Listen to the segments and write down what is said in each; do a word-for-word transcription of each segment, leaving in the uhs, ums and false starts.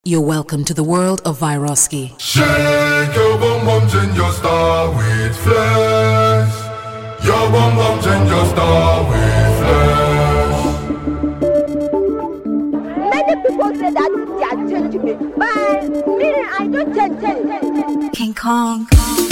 You're welcome to the world of Vyroski. Shake your bum bum, change your star with flesh. Your bum bum, change your star with flesh. Many people say that they are changing me, but me, I don't change. King Kong.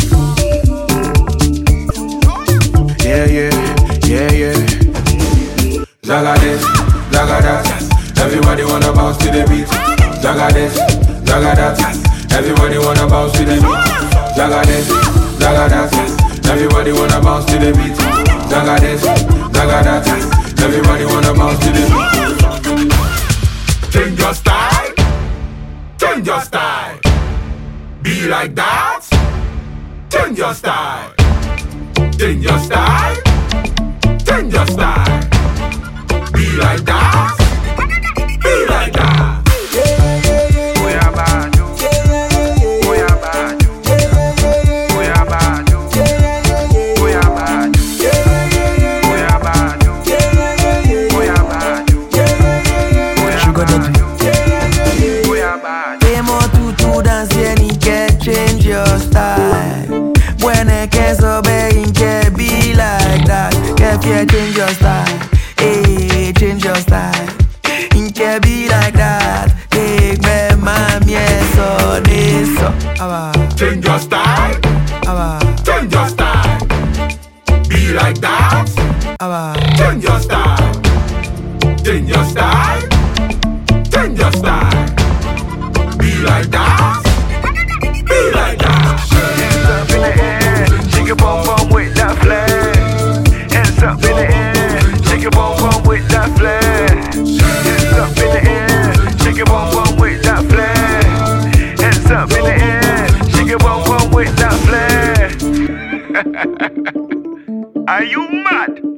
Yeah, yeah, yeah, yeah. Zaga this, zaga that. Everybody wanna bounce to the beat. Zaga this, zaga that. Everybody wanna bounce to the beat. Zaga this, zaga that. Everybody wanna bounce to the beat. Zaga this, zaga that. Everybody wanna bounce to the beat. Change your style, change your style. Be like that. Change your style, change your style, change your style. Be like that, be like that. Change your style. When I can't obey, can be like that. Can you change your style? Hey, change your style. In can be like that. Take me, mom, yes, so this, so. Change your style. Aba. Change your style. Be like that. Aba. Change your style. Change your style. Change your style. Be like that. Be like that. Hands up in the air, shake your bum bum with that flag. Hands up in the air, shake your bum bum with that flag. Hands up in the air, shake your bum bum with that flag. Hands up in the air, shake your bum bum with that flag. Are you mad?